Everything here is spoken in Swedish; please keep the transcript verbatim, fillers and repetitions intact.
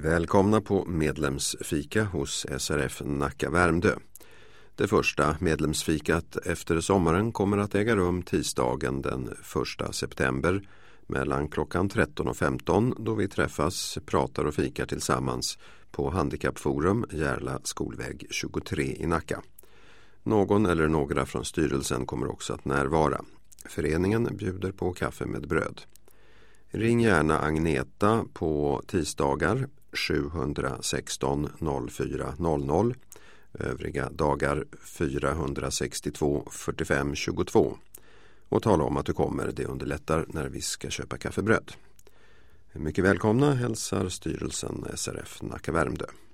Välkomna på medlemsfika hos S R F Nacka Värmdö. Det första medlemsfikat efter sommaren kommer att äga rum tisdagen den första september mellan klockan tretton och femton, då vi träffas, pratar och fikar tillsammans på Handikappforum Järla skolväg tjugotre i Nacka. Någon eller några från styrelsen kommer också att närvara. Föreningen bjuder på kaffe med bröd. Ring gärna Agneta på tisdagar sju ett sex noll fyra noll noll, övriga dagar fyra sex två fyrtiofem tjugotvå och tala om att du kommer. Det underlättar när vi ska köpa kaffebröd. Mycket välkomna hälsar styrelsen S R F Nacka Värmdö.